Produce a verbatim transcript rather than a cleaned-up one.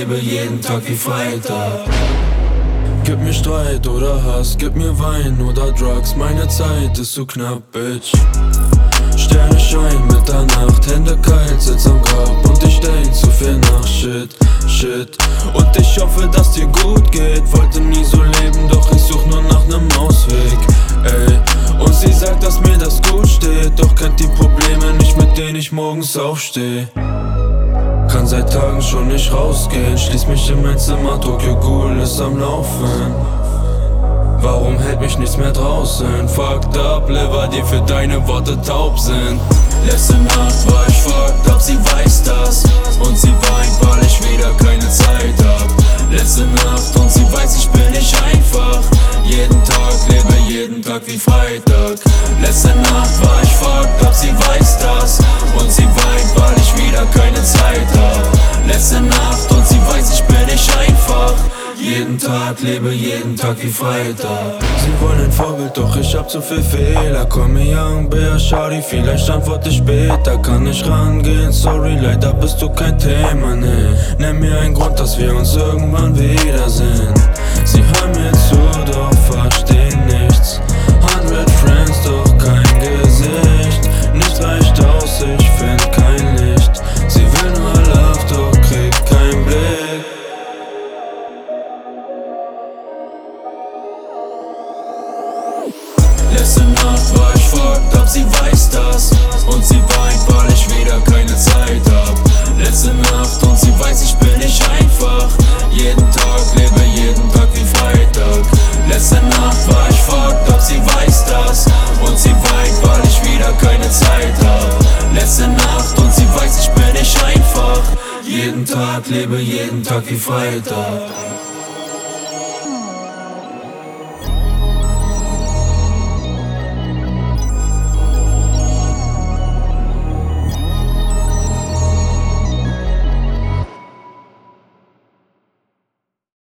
lebe jeden Tag wie Freitag. Gib mir Streit oder Hass, gib mir Wein oder Drugs, meine Zeit ist zu knapp, Bitch. Sterne scheinen Mitternacht, Hände kalt, sitz am Grab und ich denk zu viel nach, shit, shit. Und ich hoffe, dass dir gut geht, wollte nie so leben, doch ich such nur nach nem Ausweg, ey. Und sie sagt, dass mir das gut steht, doch kennt die Probleme nicht, mit denen ich morgens aufsteh. Kann seit Tagen schon nicht rausgehen, schließ mich in mein Zimmer, Tokyo Ghoul ist am Laufen. Warum hält mich nichts mehr draußen? Fucked up, Liver, die für deine Worte taub sind. Letzte Nacht war ich fucked up, sie weiß das. Und sie weint, weil ich wieder keine Zeit hab. Letzte Nacht und sie weiß, ich bin nicht einfach. Jeden Tag, lebe jeden Tag wie Freitag. Letzte Nacht war ich fucked up, sie weiß das. Und sie weint, weil ich wieder keine Zeit hab. Letzte Nacht und sie weiß, ich bin nicht einfach. Jeden Tag, lebe jeden Tag wie Freitag. Sie wollen ein Vorbild, doch ich hab zu viel Fehler. Komm mir young, Bär, Shawty, vielleicht antworte ich später. Kann nicht rangehen, sorry, leider bist du kein Thema, ne. Nenn mir einen Grund, dass wir uns irgendwann wiedersehen. Sie hören mir zu, doch verstehen nichts. Hundred Friends, doch kein Gesicht. Nichts reicht aus, ich find kein Licht. Sie will nur Love, doch kriegt kein Blick. Letzte Nacht war ich fucked up, sie weiß das. Und sie weint, weil ich wieder keine Zeit hab. Letzte Nacht und sie weiß, ich bin nicht einfach. Jeden Tag, lebe jeden Tag wie Freitag. Letzte Nacht war ich fucked up, sie weiß das. Und sie weint, weil ich wieder keine Zeit hab. Letzte Nacht und sie weiß, ich bin nicht einfach. Jeden Tag, lebe jeden Tag wie Freitag.